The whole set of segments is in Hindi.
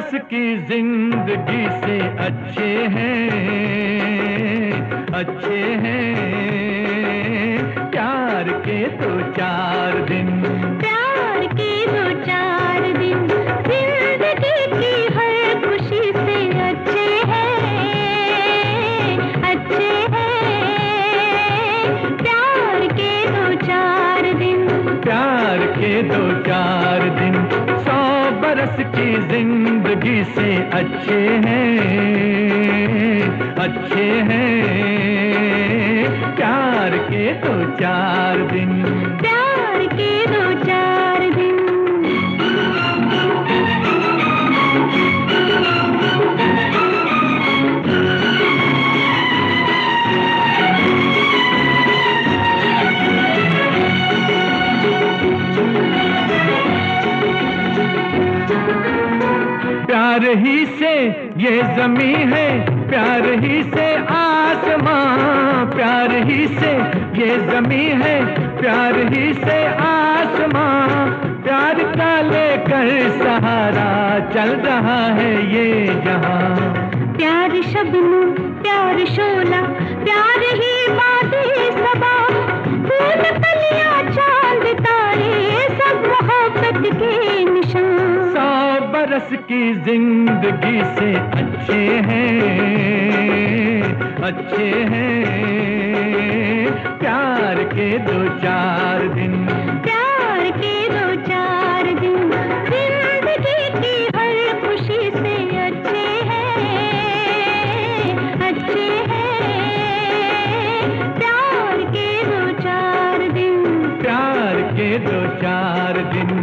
बरस की जिंदगी से अच्छे हैं, अच्छे हैं प्यार के 2-4 दिन। प्यार के 2-4 दिन जिंदगी की हर खुशी से अच्छे हैं, अच्छे हैं प्यार के 2-4 दिन। प्यार के 2-4 दिन 100 बरस की जिंदगी से अच्छे हैं, अच्छे हैं प्यार के 2-4 दिन। प्यार के 2-4 दिन। प्यार ही से ये ज़मीं है, प्यार ही से आसमां, प्यार ही से ये ज़मीं है, प्यार ही से आसमां, प्यार का लेकर सहारा चल रहा है ये जहां। प्यार शबनम प्यार शोला प्यार ही बादे सबा, फूल कलियां चांद तारे सब मोहब्बत के निशान। 100 बरस की जिंदगी से अच्छे हैं, अच्छे हैं प्यार के 2-4 दिन। प्यार के 2-4 दिन जिंदगी की हर खुशी से अच्छे हैं, अच्छे हैं प्यार के 2-4 दिन। प्यार के 2-4 दिन।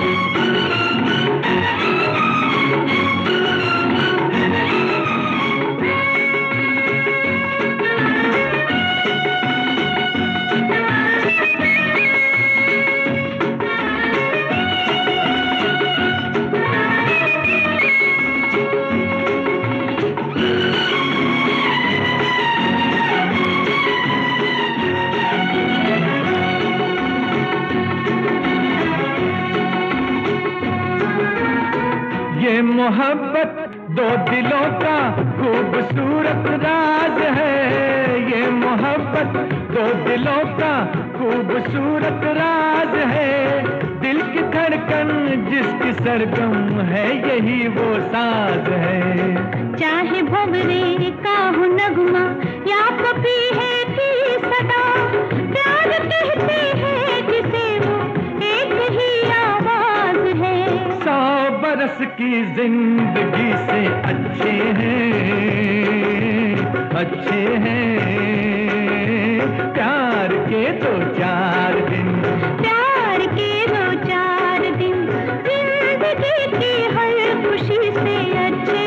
ये मोहब्बत 2 दिलों का खूबसूरत राज है, ये मोहब्बत 2 दिलों का खूबसूरत राज है। दिल की धड़कन जिसकी सरगम है यही वो साज है। चाहे भंवरे का हो नगमा या कभी है की सदा, प्यार कहते हैं जिसे वो एक ही आवाज है। 100 बरस की जिंदगी से अच्छे हैं, अच्छे हैं प्यार के 2-4 दिन। प्यार के 2-4 दिन जिंदगी की हर खुशी से अच्छे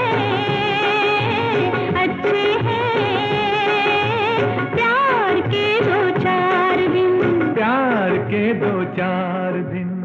हैं, अच्छे हैं प्यार के 2-4 दिन। प्यार के 2-4 दिन।